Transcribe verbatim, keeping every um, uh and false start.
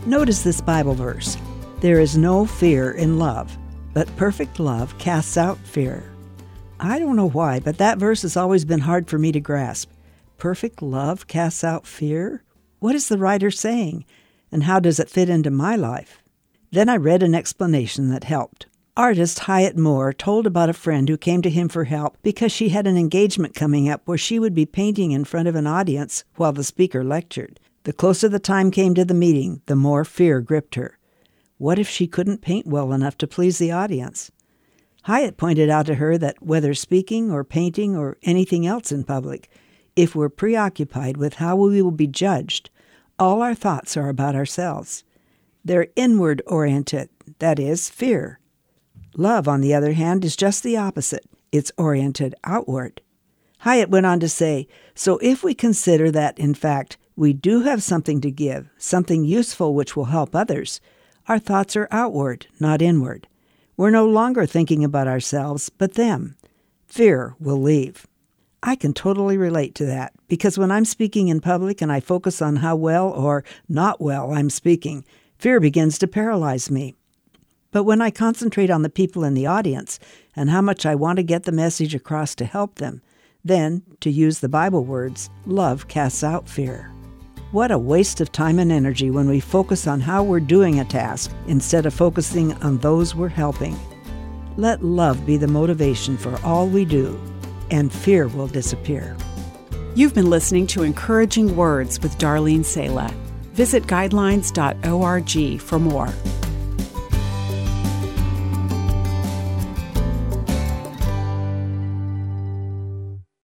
Notice this Bible verse. There is no fear in love, but perfect love casts out fear. I don't know why, but that verse has always been hard for me to grasp. Perfect love casts out fear? What is the writer saying, and how does it fit into my life? Then I read an explanation that helped. Artist Hyatt Moore told about a friend who came to him for help because she had an engagement coming up where she would be painting in front of an audience while the speaker lectured. The closer the time came to the meeting, the more fear gripped her. What if she couldn't paint well enough to please the audience? Hyatt pointed out to her that whether speaking or painting or anything else in public, if we're preoccupied with how we will be judged, all our thoughts are about ourselves. They're inward-oriented, that is, fear. Love, on the other hand, is just the opposite. It's oriented outward. Hyatt went on to say, so if we consider that, in fact, we do have something to give, something useful which will help others, our thoughts are outward, not inward. We're no longer thinking about ourselves, but them. Fear will leave. I can totally relate to that, because when I'm speaking in public and I focus on how well or not well I'm speaking, fear begins to paralyze me. But when I concentrate on the people in the audience and how much I want to get the message across to help them, then, to use the Bible words, love casts out fear. What a waste of time and energy when we focus on how we're doing a task instead of focusing on those we're helping. Let love be the motivation for all we do, and fear will disappear. You've been listening to Encouraging Words with Darlene Sala. Visit guidelines dot org for more.